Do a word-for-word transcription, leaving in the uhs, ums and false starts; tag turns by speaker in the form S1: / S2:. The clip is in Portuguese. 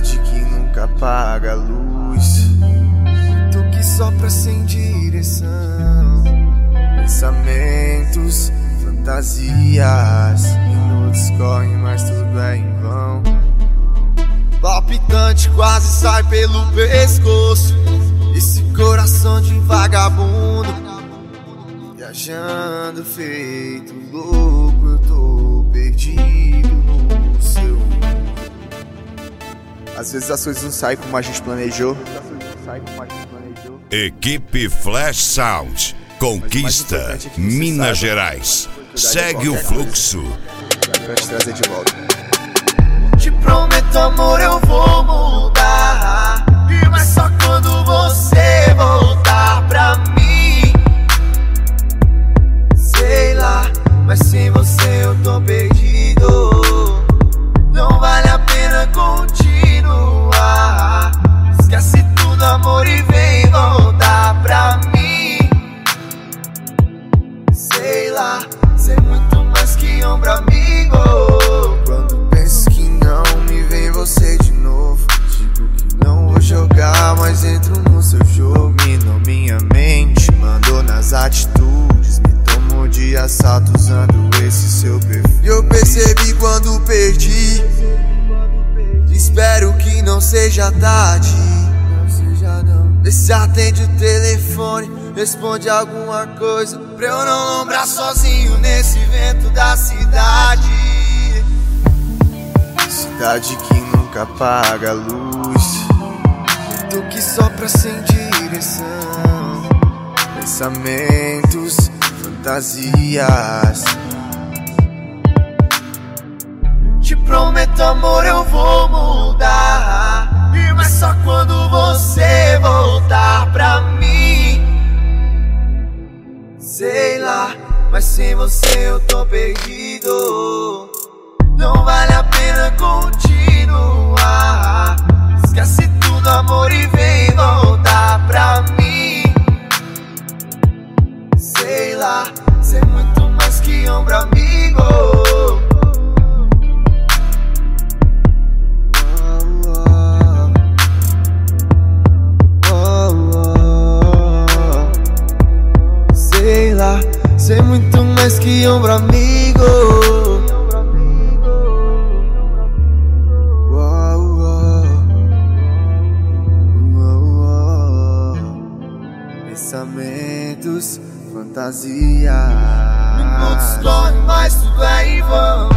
S1: cidade que nunca apaga a luz, vento que sopra sem direção, pensamentos, fantasias, minutos correm, mas tudo é em vão. Palpitante quase sai pelo pescoço, esse coração de vagabundo, viajando feito louco, eu tô perdido no seu mundo. Às vezes as coisas não saem como a gente planejou.
S2: Equipe Flash Sound conquista Minas Gerais. Segue o fluxo.
S1: Pra te trazer de volta.
S3: Te prometo, amor, eu vou mudar, mas só quando você voltar pra mim. Sei lá, mas sem você eu tô perdido. Não vale a pena continuar. Esquece tudo, amor, e vem voltar pra mim. Sei lá, ser muito mais que ombro amigo.
S1: Quando penso que não me vem você de novo, digo que não vou jogar, mas entro no seu jogo. Minou minha mente, mandou nas atitudes, me tomou de assalto usando esse seu perfil. Eu percebi quando perdi, espero que não seja tarde. Vê se atende o telefone, responde alguma coisa, pra eu não lombrar sozinho nesse vento da cidade. Cidade que nunca apaga a luz, vento que sopra sem direção, pensamentos, fantasias.
S3: Te prometo, amor, eu vou mudar, mas só quando você voltar pra mim. Sei lá, mas sem você eu tô perdido. Não vale a pena continuar. Esquece tudo, amor, e vem voltar pra mim. Sei lá, ser muito mais que ombro amigo.
S1: Sei lá, ser muito mais que ombro amigo. Uou, uou. Uou, uou. Pensamentos, fantasias.
S3: Minutos correm, mas tudo é em vão.